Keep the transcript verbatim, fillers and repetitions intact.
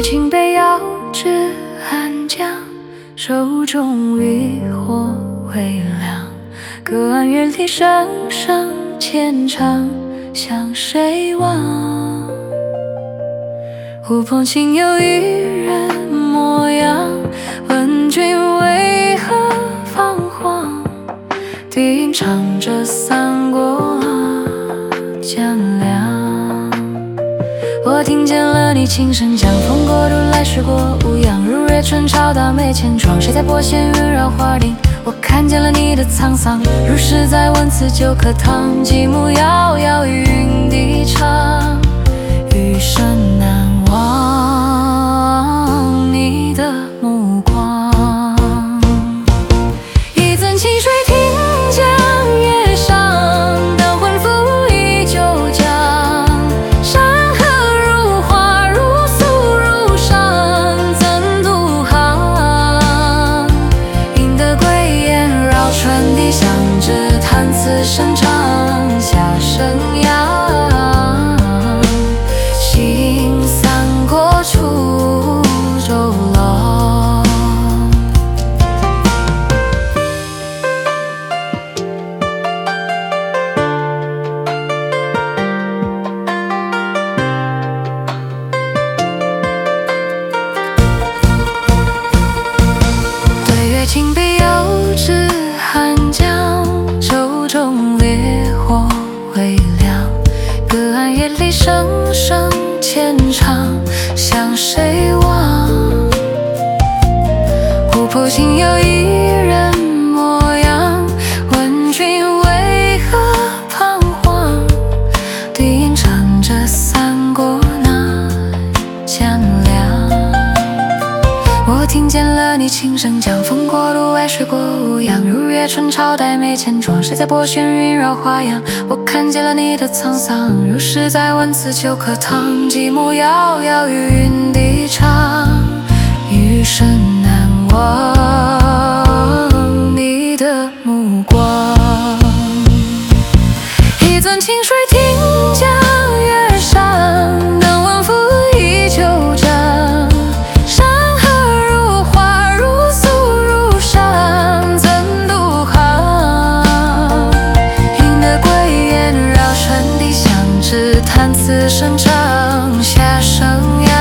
清杯遥知寒江，手中渔火微凉。隔岸月里声声浅唱，向谁望？湖泊轻有渔人模样，问君为何彷徨？低吟唱着三国江凉。我听见了你轻声讲，风过度来时过无恙。如月春潮到眉间，窗谁在拨弦云绕花鬓？我看见了你的沧桑，如是在问此酒可烫。极目遥遥，云低唱，余生难忘你的目光。一樽清水听江月上，灯魂付一九江。山河如画，如素如上，怎独行？赢得归雁绕船笛，响指弹此声长，下生阳。行三国出周郎。对月清杯遥知寒江，手中烈火微凉。隔岸月里声声浅唱，向谁望？湖泊轻有一人模样，问君为何彷徨？低吟唱着三国那江凉。我听见了你轻声讲，风过度爱水过无恙。如月春潮带眉间，窗谁在拨弦云绕花样？我看见了你的沧桑，如是在问此酒可烫。极目遥遥，云低唱，余生难忘你的目光。一樽清水听江月上，灯温付一九江。山河如画，如素如上，怎独行？赢得归雁绕船笛，响指弹此声长，下生阳。